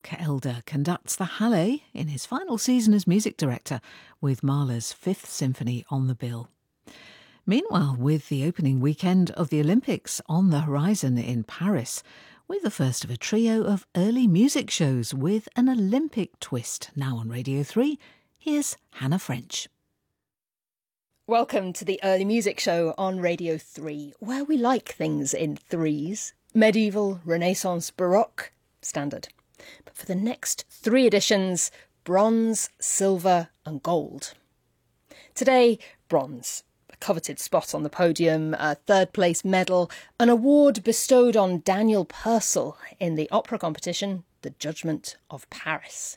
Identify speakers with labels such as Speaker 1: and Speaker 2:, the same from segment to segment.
Speaker 1: Mark Elder conducts the Halle in his final season as music director, with Mahler's Fifth Symphony on the bill. Meanwhile, with the opening weekend of the Olympics on the horizon in Paris, we're the first of a trio of early music shows with an Olympic twist. Now on Radio 3, here's Hannah French.
Speaker 2: Welcome to the Early Music Show on Radio 3, where we like things in threes: medieval, Renaissance, Baroque, standard. But for the next 3 editions, bronze, silver and gold. Today, bronze. A coveted spot on the podium, a third-place medal, an award bestowed on Daniel Purcell in the opera competition, The Judgment of Paris.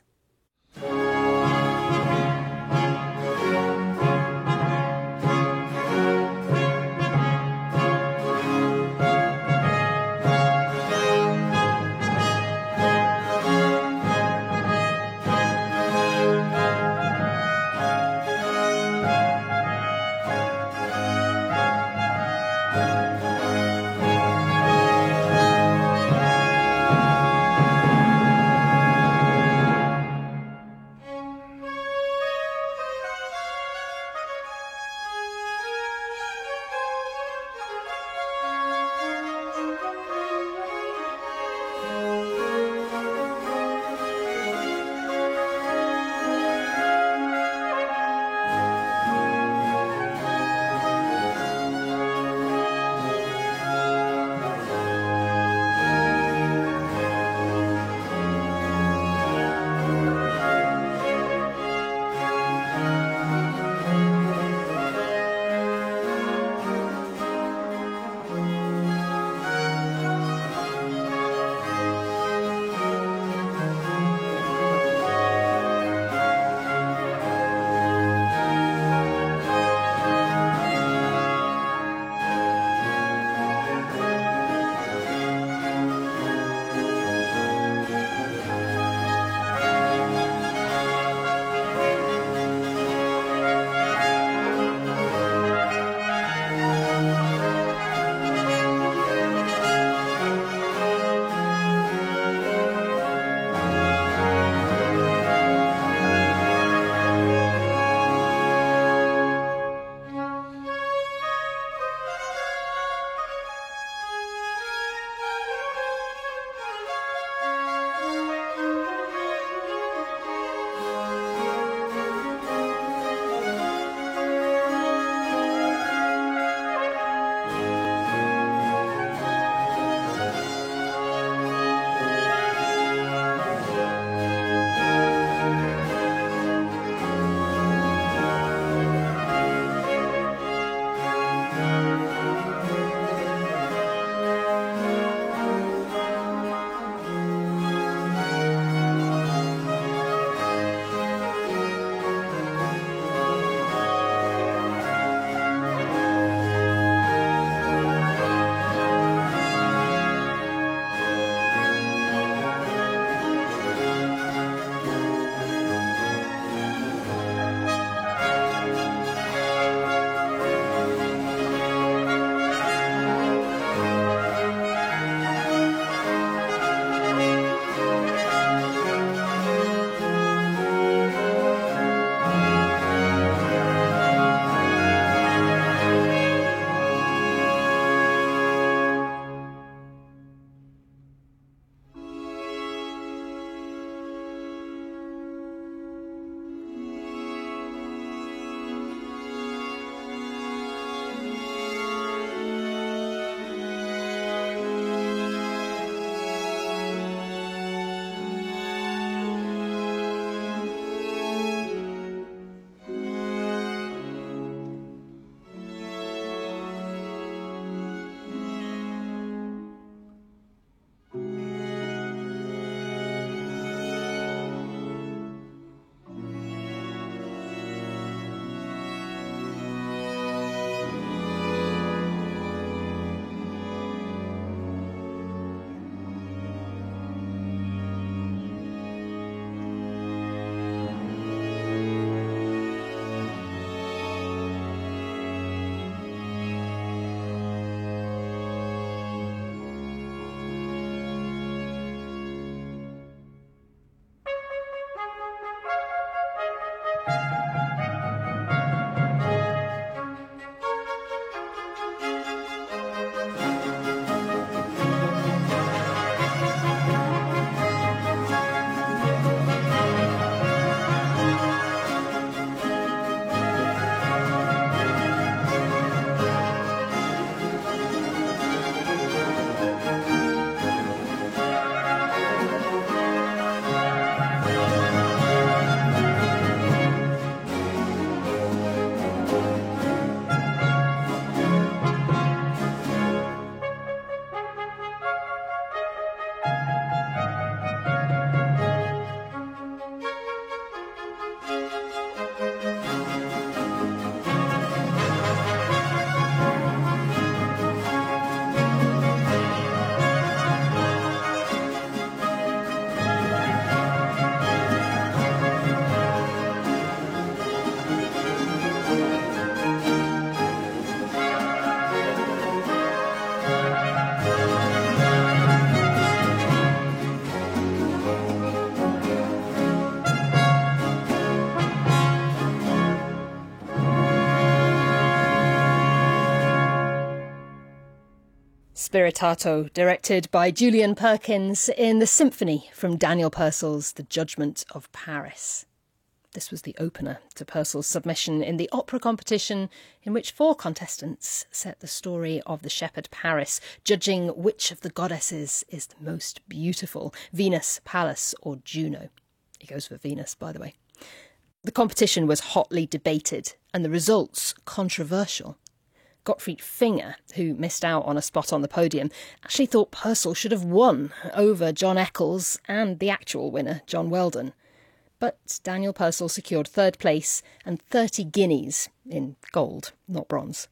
Speaker 2: Spiritato, directed by Julian Perkins in the symphony from Daniel Purcell's The Judgment of Paris. This was the opener to Purcell's submission in the opera competition, in which 4 contestants set the story of the shepherd Paris, judging which of the goddesses is the most beautiful, Venus, Pallas or Juno. He goes for Venus, by the way. The competition was hotly debated and the results controversial. Gottfried Finger, who missed out on a spot on the podium, actually thought Purcell should have won over John Eccles and the actual winner, John Weldon. But Daniel Purcell secured 3rd place and 30 guineas in gold, not bronze.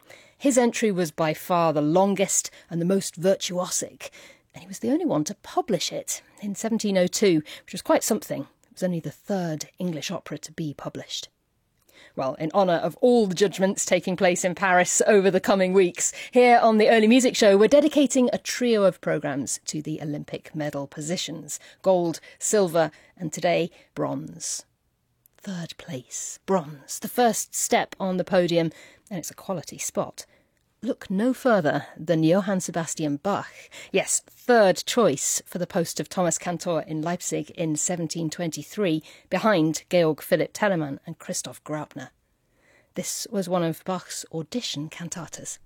Speaker 2: His entry was by far the longest and the most virtuosic, and he was the only one to publish it in 1702, which was quite something. It was only the 3rd English opera to be published. Well, in honour of all the judgments taking place in Paris over the coming weeks, here on the Early Music Show, we're dedicating a trio of programmes to the Olympic medal positions: gold, silver, and today, bronze. 3rd place, bronze, the first step on the podium, and it's a quality spot. Look no further than Johann Sebastian Bach. Yes, 3rd choice for the post of Thomas Cantor in Leipzig in 1723, behind Georg Philipp Telemann and Christoph Graupner. This was one of Bach's audition cantatas.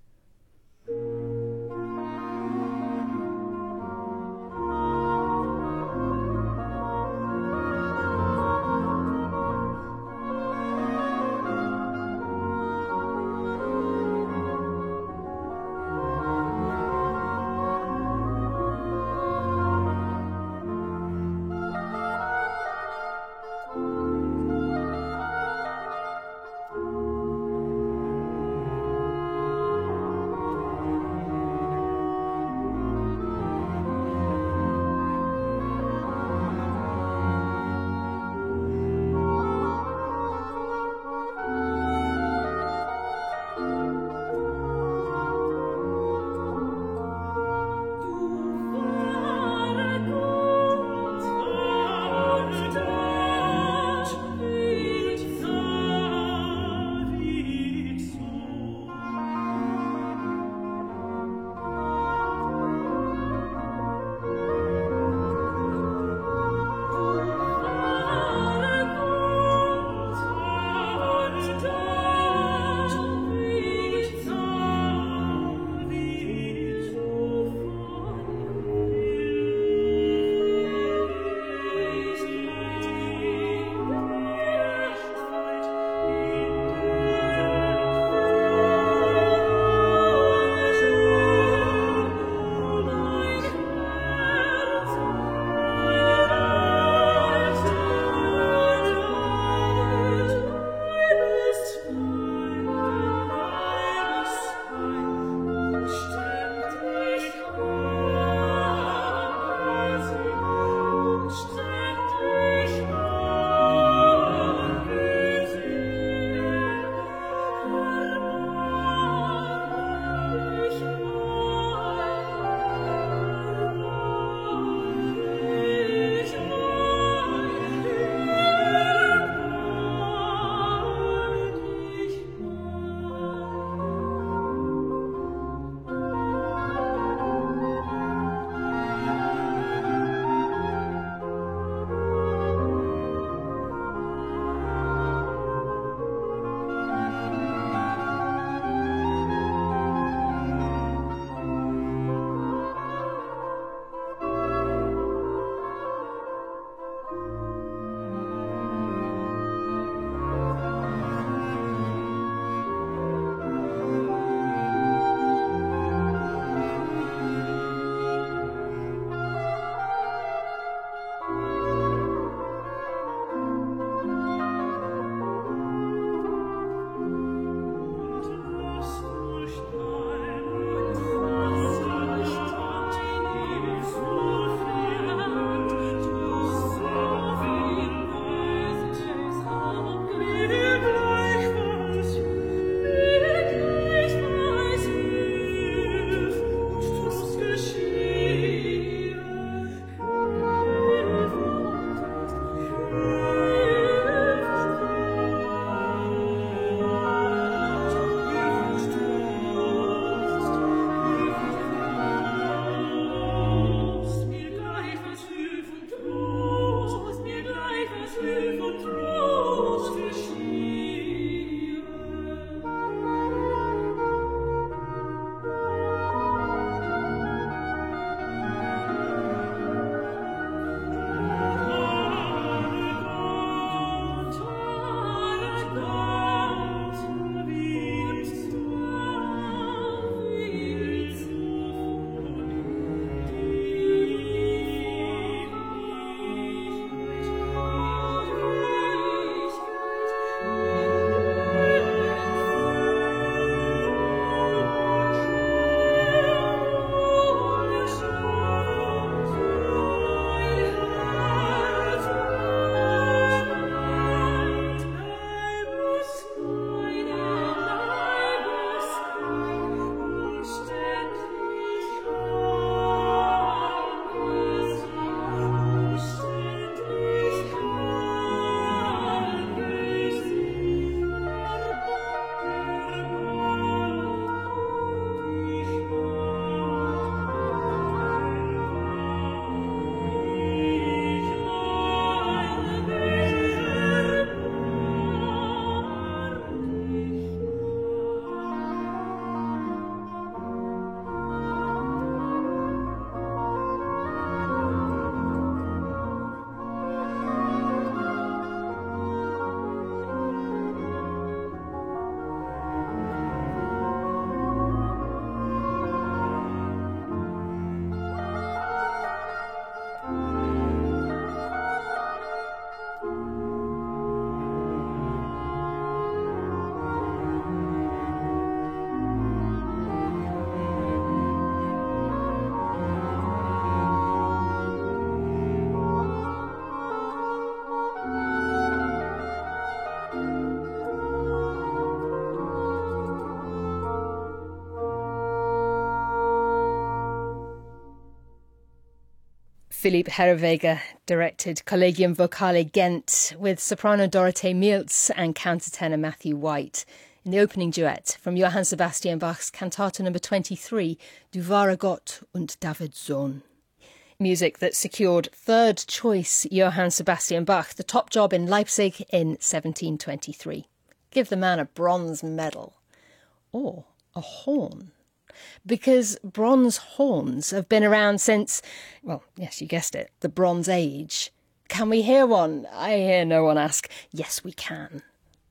Speaker 2: Philipp Herreweghe directed Collegium Vocale Ghent with soprano Dorothee Mielz and countertenor Matthew White in the opening duet from Johann Sebastian Bach's Cantata No. 23, Du wahre Gott und Davids Sohn. Music that secured third choice Johann Sebastian Bach the top job in Leipzig in 1723. Give the man a bronze medal. Or a horn. Because bronze horns have been around since, well, yes, you guessed it, the Bronze Age. Can we hear one? I hear no one ask. Yes, we can.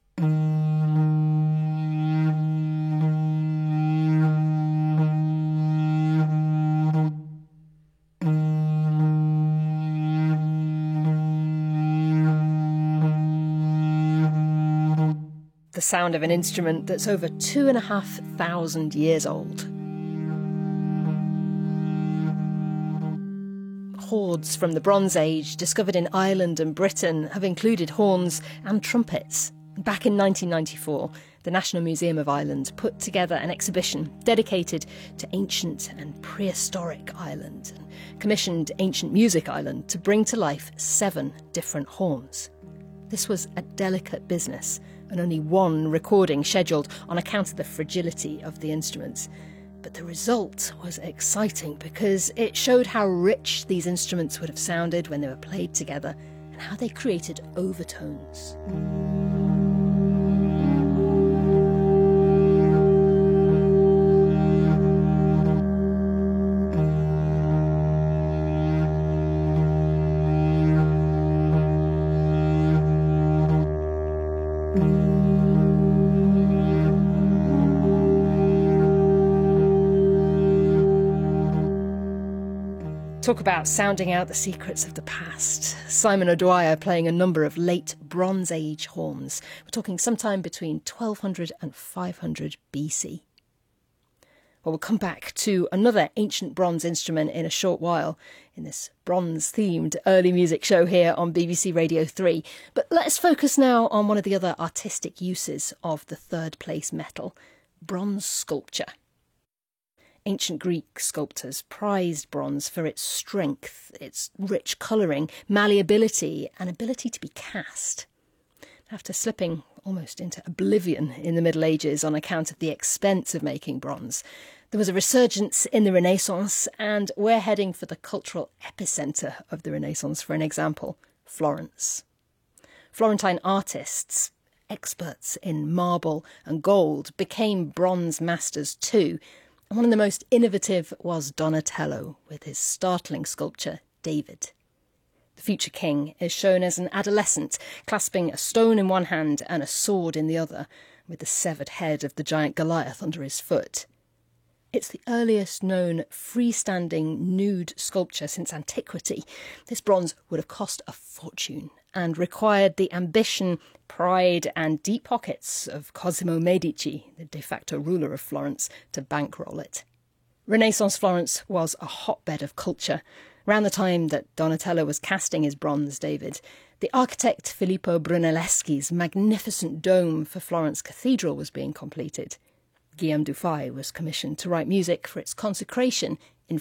Speaker 2: The sound of an instrument that's over 2,500 years old. Hoards from the Bronze Age, discovered in Ireland and Britain, have included horns and trumpets. Back in 1994, the National Museum of Ireland put together an exhibition dedicated to ancient and prehistoric Ireland and commissioned Ancient Music Ireland to bring to life 7 different horns. This was a delicate business, and only one recording scheduled on account of the fragility of the instruments. But the result was exciting because it showed how rich these instruments would have sounded when they were played together and how they created overtones. Talk about sounding out the secrets of the past. Simon O'Dwyer playing a number of late Bronze Age horns. We're talking sometime between 1200 and 500 BC. Well, we'll come back to another ancient bronze instrument in a short while in this bronze-themed early music show here on BBC Radio 3. But let's focus now on one of the other artistic uses of the third place metal, bronze sculpture. Ancient Greek sculptors prized bronze for its strength, its rich colouring, malleability and ability to be cast. After slipping almost into oblivion in the Middle Ages on account of the expense of making bronze, there was a resurgence in the Renaissance, and we're heading for the cultural epicentre of the Renaissance for an example, Florence. Florentine artists, experts in marble and gold, became bronze masters too. And one of the most innovative was Donatello, with his startling sculpture, David. The future king is shown as an adolescent, clasping a stone in one hand and a sword in the other, with the severed head of the giant Goliath under his foot. It's the earliest known freestanding nude sculpture since antiquity. This bronze would have cost a fortune and required the ambition, pride and deep pockets of Cosimo Medici, the de facto ruler of Florence, to bankroll it. Renaissance Florence was a hotbed of culture. Around the time that Donatello was casting his bronze David, the architect Filippo Brunelleschi's magnificent dome for Florence Cathedral was being completed. Guillaume Dufay was commissioned to write music for its consecration in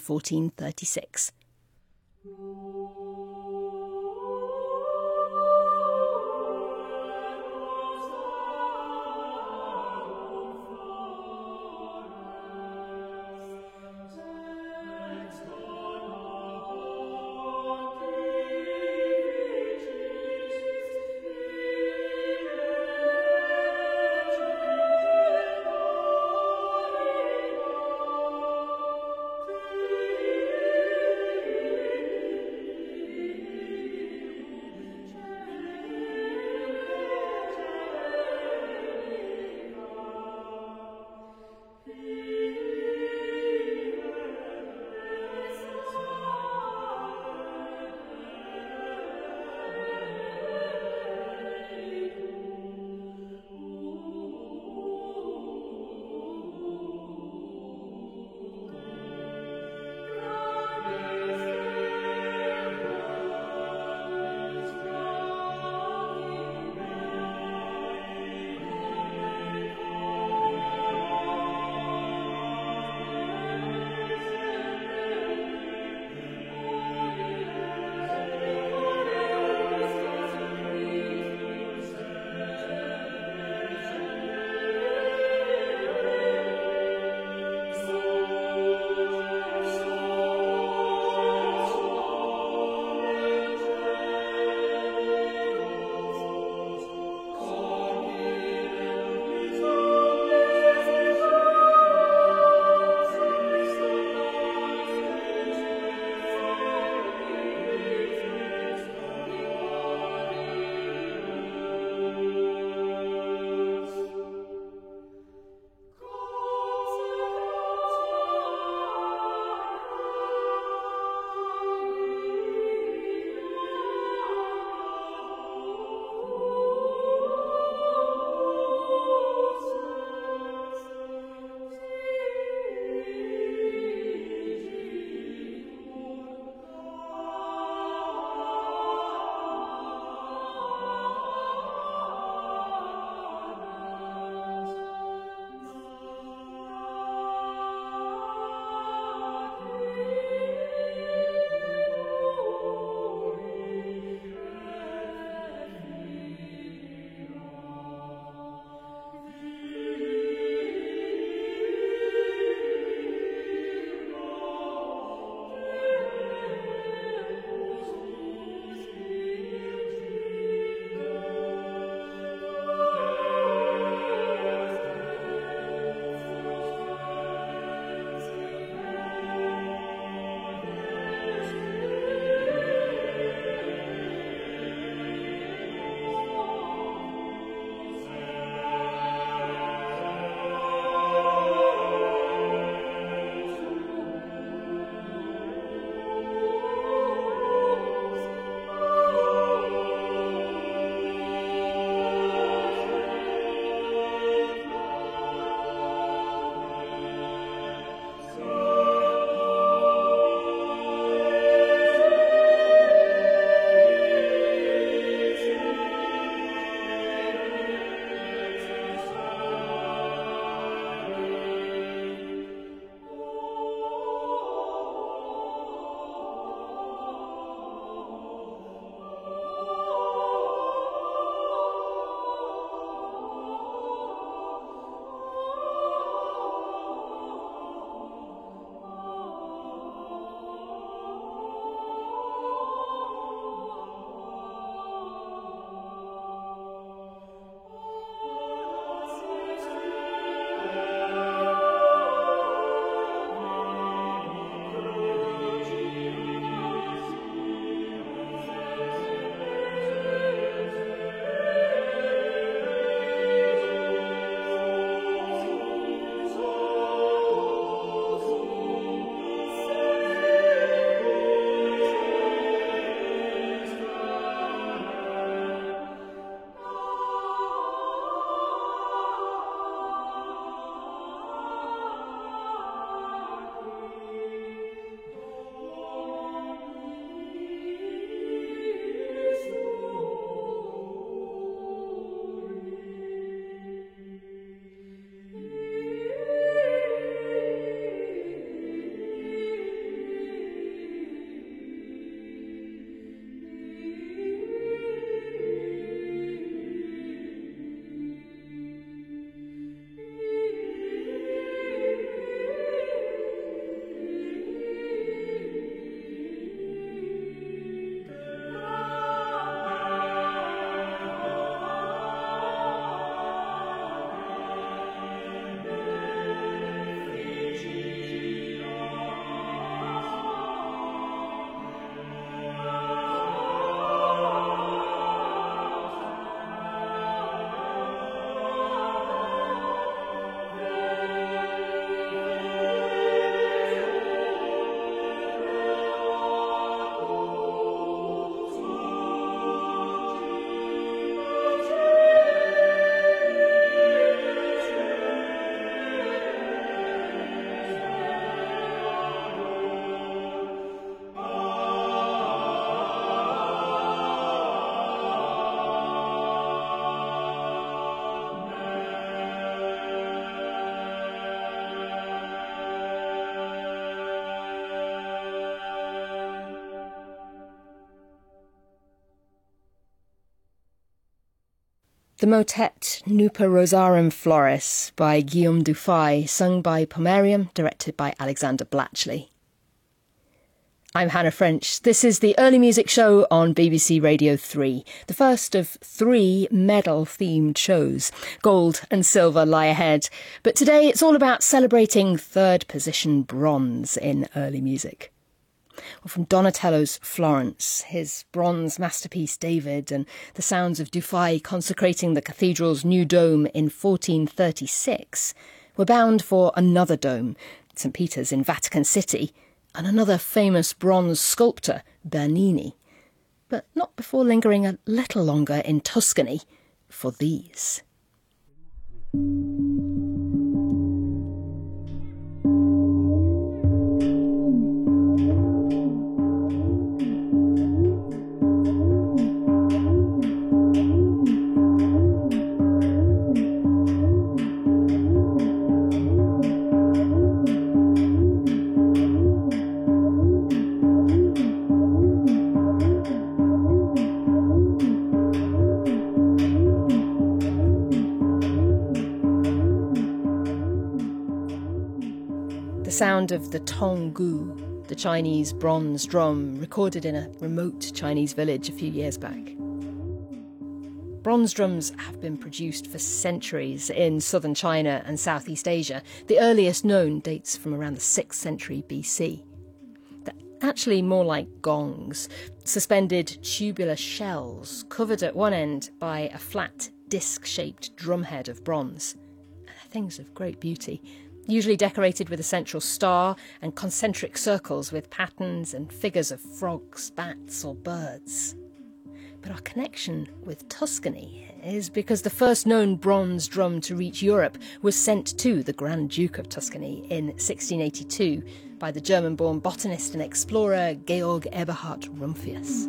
Speaker 2: 1436. The motet Nuper Rosarum Floris by Guillaume Dufay, sung by Pomerium, directed by Alexander Blatchley. I'm Hannah French. This is the Early Music Show on BBC Radio 3, the first of 3 medal-themed shows. Gold and silver lie ahead, but today it's all about celebrating third position bronze in early music. Well, from Donatello's Florence, his bronze masterpiece David, and the sounds of Dufay consecrating the cathedral's new dome in 1436, we're bound for another dome, St. Peter's in Vatican City, and another famous bronze sculptor, Bernini, but not before lingering a little longer in Tuscany for these. The sound of the tonggu, the Chinese bronze drum, recorded in a remote Chinese village a few years back. Bronze drums have been produced for centuries in southern China and Southeast Asia. The earliest known dates from around the 6th century BC. They're actually more like gongs, suspended tubular shells covered at one end by a flat disc-shaped drumhead of bronze. They're things of great beauty, usually decorated with a central star and concentric circles with patterns and figures of frogs, bats or birds. But our connection with Tuscany is because the first known bronze drum to reach Europe was sent to the Grand Duke of Tuscany in 1682 by the German-born botanist and explorer Georg Eberhard Rumphius.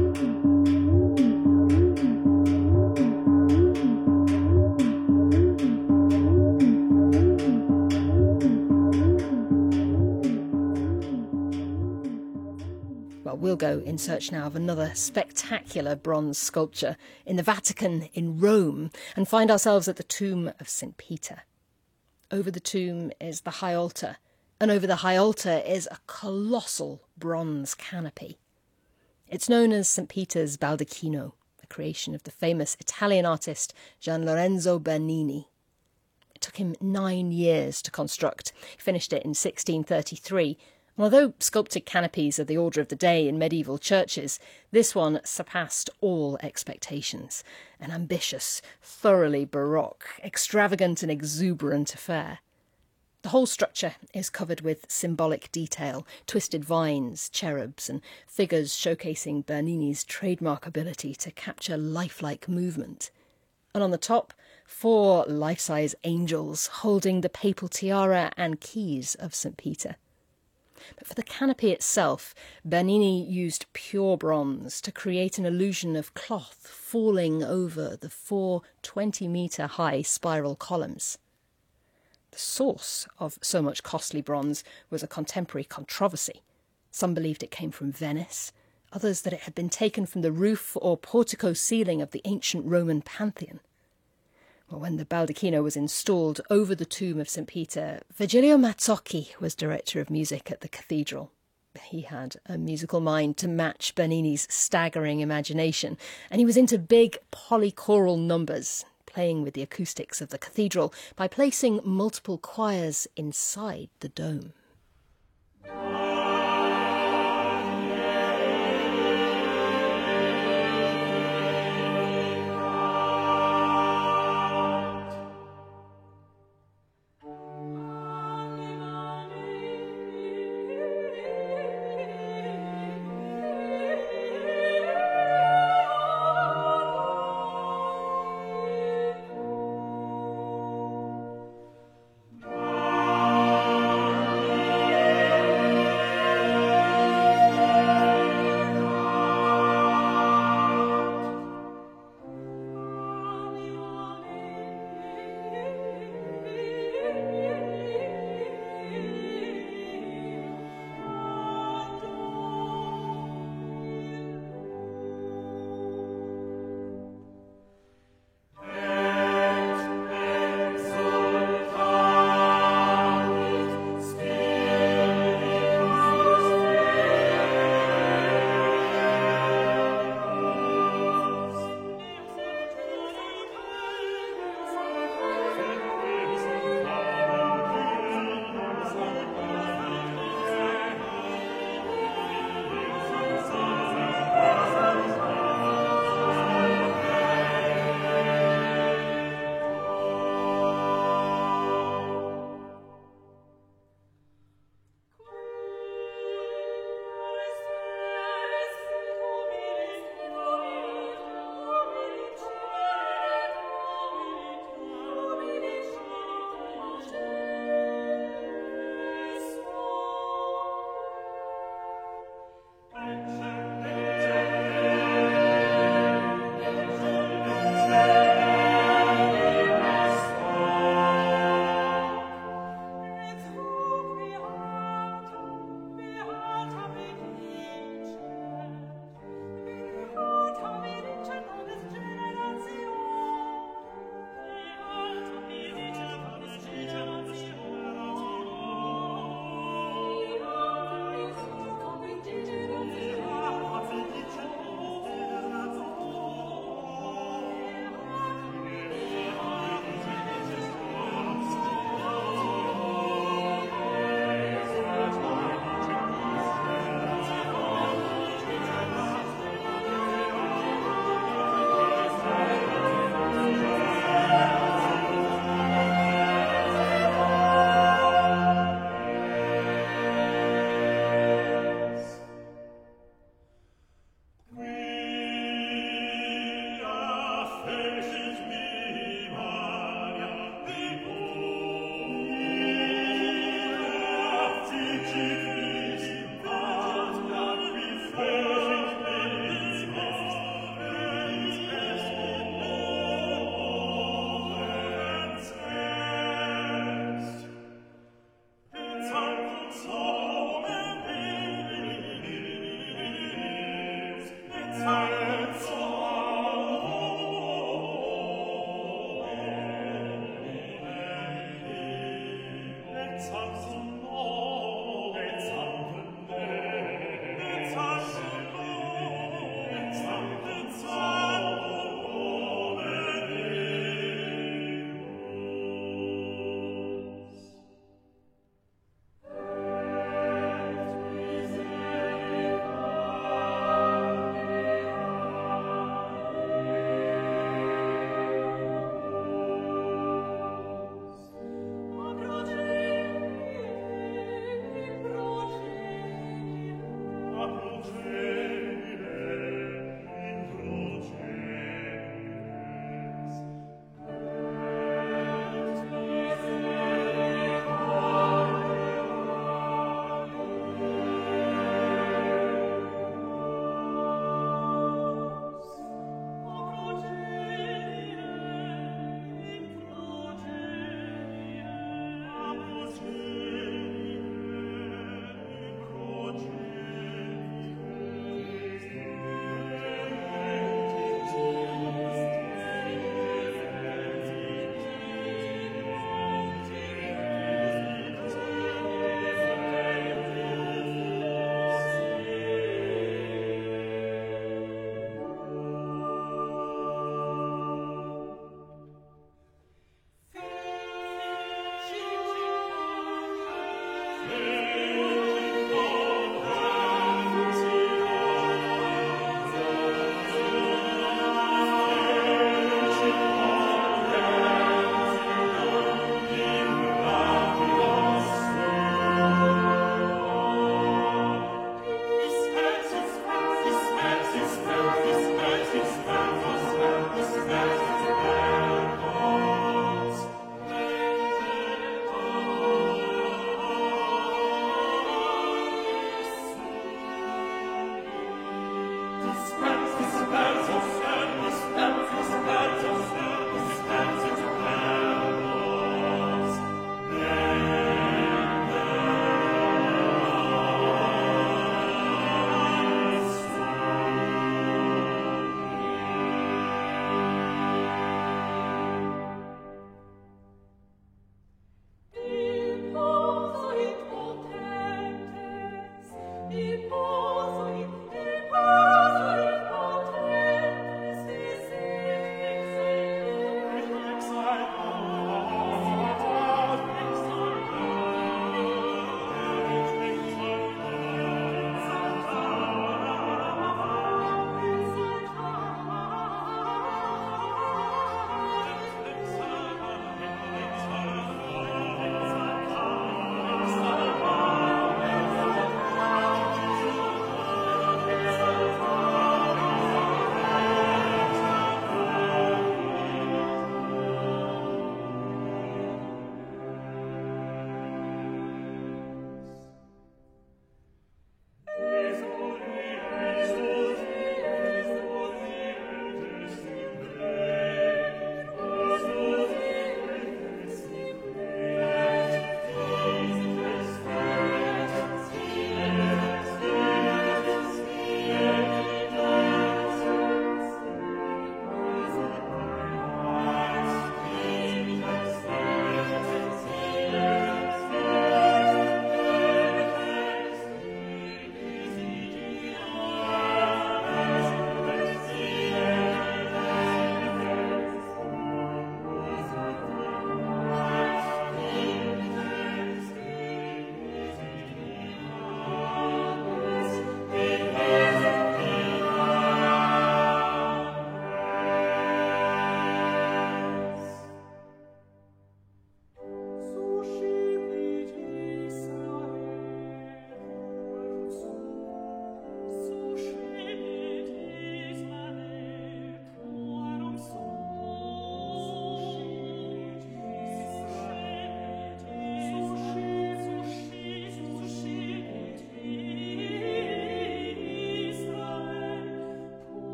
Speaker 2: We'll go in search now of another spectacular bronze sculpture in the Vatican in Rome and find ourselves at the tomb of St. Peter. Over the tomb is the high altar, and over the high altar is a colossal bronze canopy. It's known as St. Peter's Baldacchino, a creation of the famous Italian artist Gian Lorenzo Bernini. It took him 9 years to construct. He finished it in 1633. Although sculpted canopies are the order of the day in medieval churches, this one surpassed all expectations. An ambitious, thoroughly baroque, extravagant and exuberant affair. The whole structure is covered with symbolic detail, twisted vines, cherubs and figures showcasing Bernini's trademark ability to capture lifelike movement. And on the top, 4 life-size angels holding the papal tiara and keys of St. Peter. But for the canopy itself, Bernini used pure bronze to create an illusion of cloth falling over the 4 20-metre-high spiral columns. The source of so much costly bronze was a contemporary controversy. Some believed it came from Venice, others that it had been taken from the roof or portico ceiling of the ancient Roman Pantheon. Well, when the Baldacchino was installed over the tomb of St. Peter, Virgilio Mazzocchi was director of music at the cathedral. He had a musical mind to match Bernini's staggering imagination, and he was into big polychoral numbers, playing with the acoustics of the cathedral by placing multiple choirs inside the dome.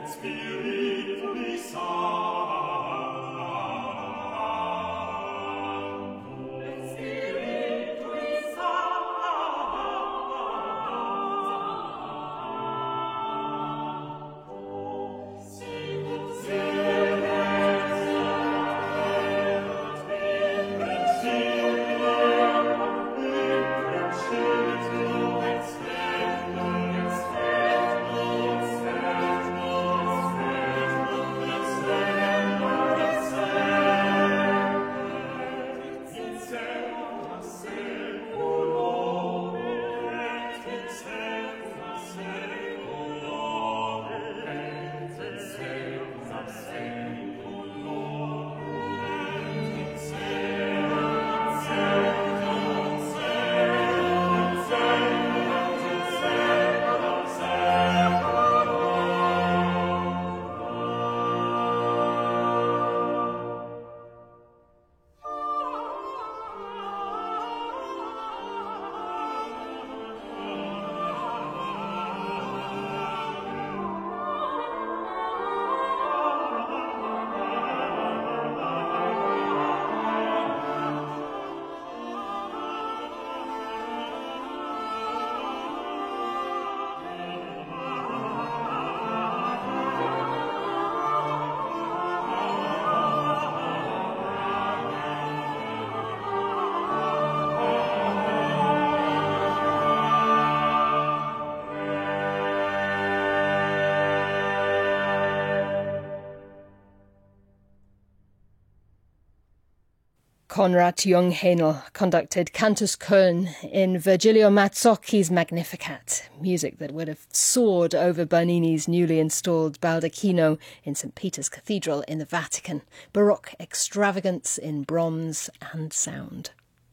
Speaker 2: Konrad Jungheinl conducted Cantus Köln in Virgilio Mazzocchi's Magnificat, music that would have soared over Bernini's newly installed baldacchino in St. Peter's Cathedral in the Vatican, Baroque extravagance in bronze and sound.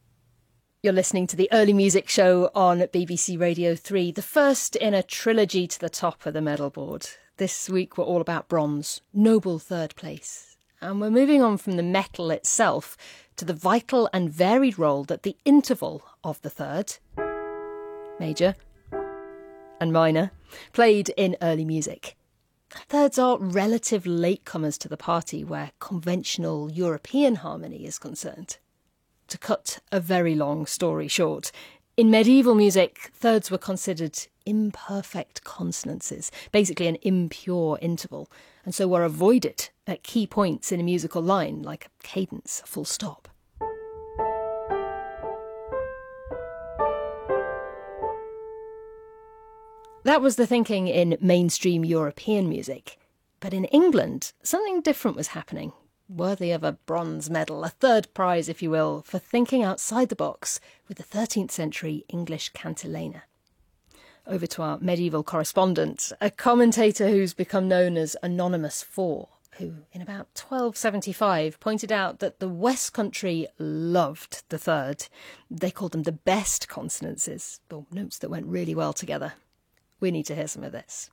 Speaker 2: You're listening to the Early Music Show on BBC Radio 3, the first in a trilogy to the top of the medal board. This week we're all about bronze, noble third place. And we're moving on from the medal itself to the vital and varied role that the interval of the third, major and minor, played in early music. Thirds are relative latecomers to the party where conventional European harmony is concerned. To cut a very long story short, in medieval music, thirds were considered imperfect consonances, basically an impure interval, and so were avoided at key points in a musical line, like a cadence, a full stop. That was the thinking in mainstream European music. But in England, something different was happening, worthy of a bronze medal, a third prize, if you will, for thinking outside the box with the 13th century English cantilena. Over to our medieval correspondent, a commentator who's become known as Anonymous 4, who, in about 1275, pointed out that the West Country loved the third. They called them the best consonances, or notes that went really well together. We need to hear some of this.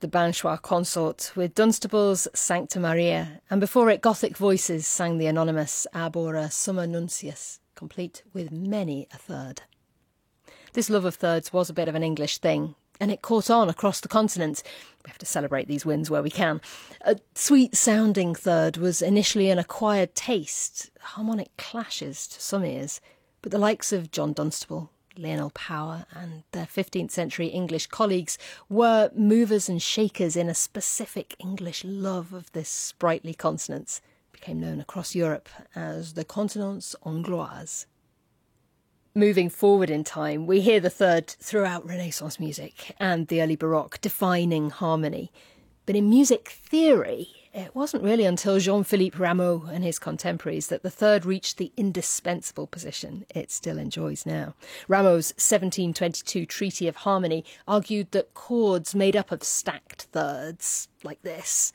Speaker 2: the Banchois Consort with Dunstable's Sancta Maria, and before it Gothic Voices sang the anonymous Arbora Summa Nuncius, complete with many a third. This love of thirds was a bit of an English thing, and it caught on across the continent. We have to celebrate these wins where we can. A sweet-sounding third was initially an acquired taste, harmonic clashes to some ears, but the likes of John Dunstable, Lionel Power and their 15th century English colleagues were movers and shakers in a specific English love of this sprightly consonance, became known across Europe as the Consonance Angloise. Moving forward in time, we hear the third throughout Renaissance music and the early Baroque, defining harmony. But in music theory, it wasn't really until Jean-Philippe Rameau and his contemporaries that the third reached the indispensable position it still enjoys now. Rameau's 1722 Treaty of Harmony argued that chords made up of stacked thirds, like this,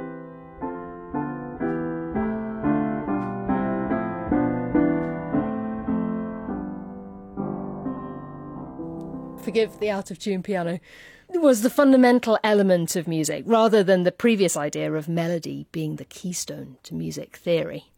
Speaker 2: forgive the out-of-tune piano, was the fundamental element of music, rather than the previous idea of melody being the keystone to music theory.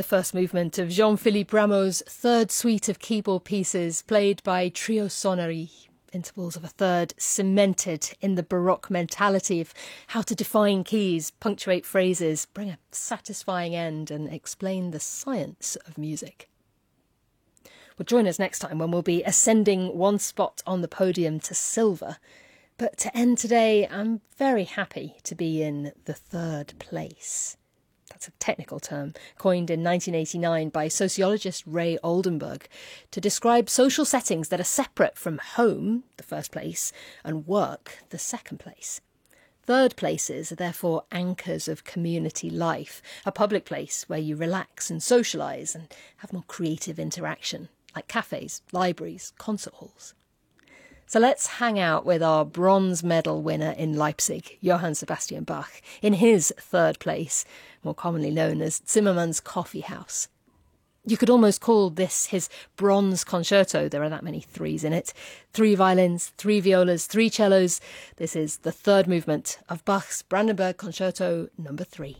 Speaker 2: first movement of Jean-Philippe Rameau's third suite of keyboard pieces played by Trio Sonnerie. Intervals of a third cemented in the Baroque mentality of how to define keys, punctuate phrases, bring a satisfying end and explain the science of music. Well, join us next time when we'll be ascending one spot on the podium to silver. But to end today, I'm very happy to be in the third place. That's a technical term coined in 1989 by sociologist Ray Oldenburg to describe social settings that are separate from home, the first place, and work, the second place. Third places are therefore anchors of community life, a public place where you relax and socialise and have more creative interaction, like cafes, libraries, concert halls. So let's hang out with our bronze medal winner in Leipzig, Johann Sebastian Bach, in his third place, more commonly known as Zimmermann's Coffee House. You could almost call this his bronze concerto. There are that many threes in it. 3 violins, 3 violas, 3 cellos. This is the third movement of Bach's Brandenburg Concerto No. 3.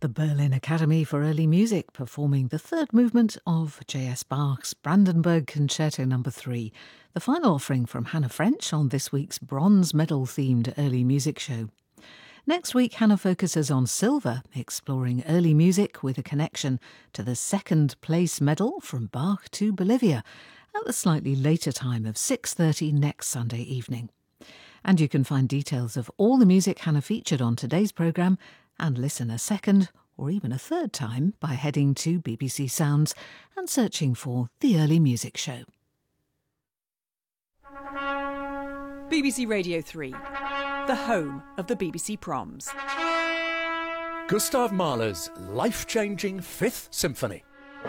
Speaker 1: The Berlin Academy for Early Music performing the third movement of J.S. Bach's Brandenburg Concerto No. 3, the final offering from Hannah French on this week's bronze medal-themed early music show. Next week, Hannah focuses on silver, exploring early music with a connection to the second place medal from Bach to Bolivia at the slightly later time of 6:30 next Sunday evening. And you can find details of all the music Hannah featured on today's programme and listen a second or even a third time by heading to BBC Sounds and searching for The Early Music Show.
Speaker 3: BBC Radio 3, the home of the BBC Proms.
Speaker 4: Gustav Mahler's life-changing Fifth Symphony.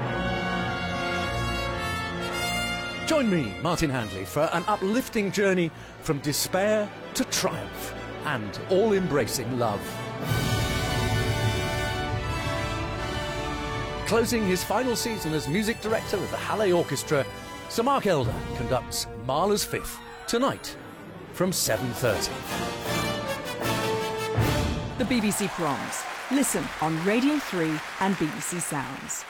Speaker 4: Join me, Martin Handley, for an uplifting journey from despair to triumph and all-embracing love. Closing his final season as music director of the Halle Orchestra, Sir Mark Elder conducts Mahler's Fifth tonight from 7:30.
Speaker 3: The BBC Proms. Listen on Radio 3 and BBC Sounds.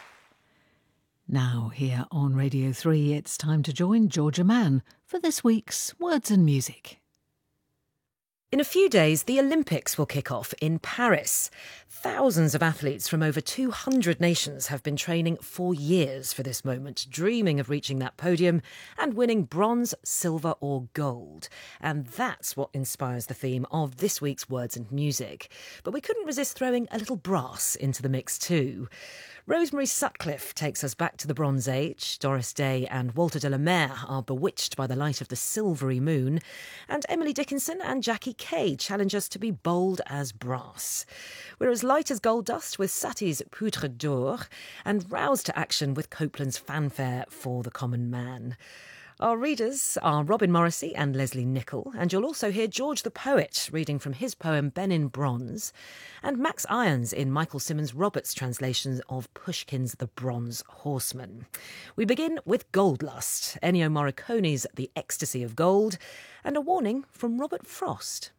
Speaker 1: Now, here on Radio 3, it's time to join Georgia Mann for this week's Words and Music.
Speaker 5: In a few days, the Olympics will kick off in Paris. Thousands of athletes from over 200 nations have been training for years for this moment, dreaming of reaching that podium and winning bronze, silver or gold. And that's what inspires the theme of this week's Words and Music. But we couldn't resist throwing a little brass into the mix too. Rosemary Sutcliffe takes us back to the Bronze Age. Doris Day and Walter de la Mare are bewitched by the light of the silvery moon. And Emily Dickinson and Jackie Kay challenge us to be bold as brass. We're as light as gold dust with Satie's Poudre d'Or and roused to action with Copeland's Fanfare for the Common Man. Our readers are Robin Morrissey and Leslie Nichol, and you'll also hear George the Poet reading from his poem Ben in Bronze, and Max Irons in Michael Simmons Roberts' translation of Pushkin's The Bronze Horseman. We begin with Gold Lust, Ennio Morricone's The Ecstasy of Gold, and a warning from Robert Frost.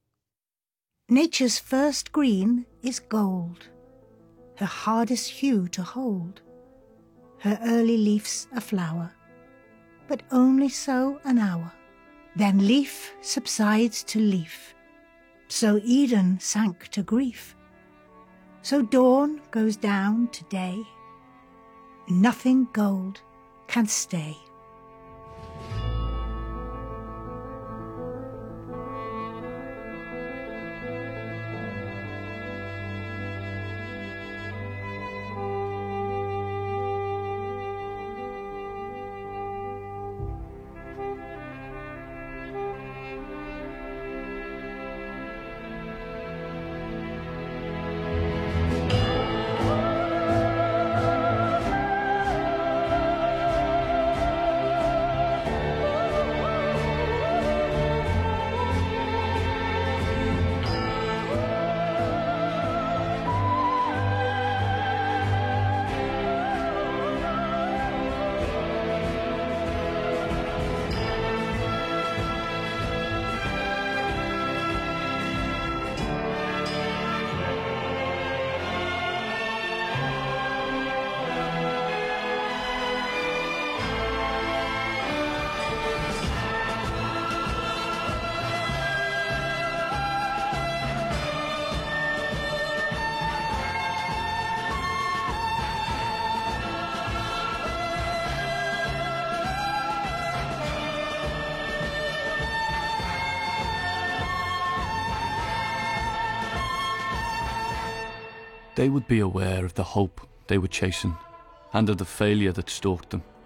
Speaker 6: Nature's first green is gold, her hardest hue to hold, her early leaf's a flower, but only so an hour. Then leaf subsides to leaf, so Eden sank to grief. So dawn goes down to day, nothing gold can stay.
Speaker 7: They would be aware of the hope they were chasing and of the failure that stalked them.